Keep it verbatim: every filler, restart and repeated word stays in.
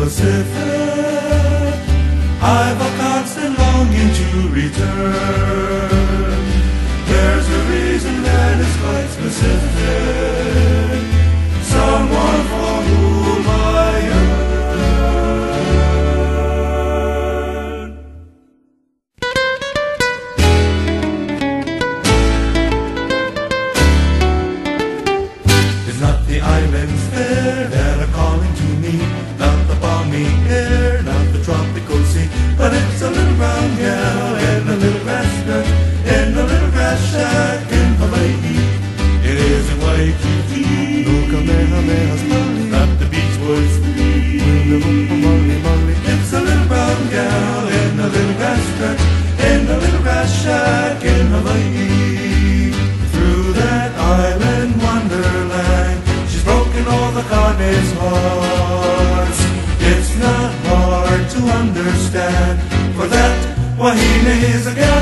Pacific, I've a constant longing to return. There's a reason that is quite specific, someone for whom I yearn. It's not the islands there that are calling to me, not the balmy air, not the tropical sea, but it's a little brown gal in a little grass skirt, in a little grass shack in Hawaii. It isn't Waikiki, no Kamehameha's Maui, not the beach boys free. It's a little brown gal in a little grass skirt, in a little grass shack in Hawaii. Through that island wonderland, she's broken all the carnets' hearts. It's not hard to understand, for that Wahine is a gal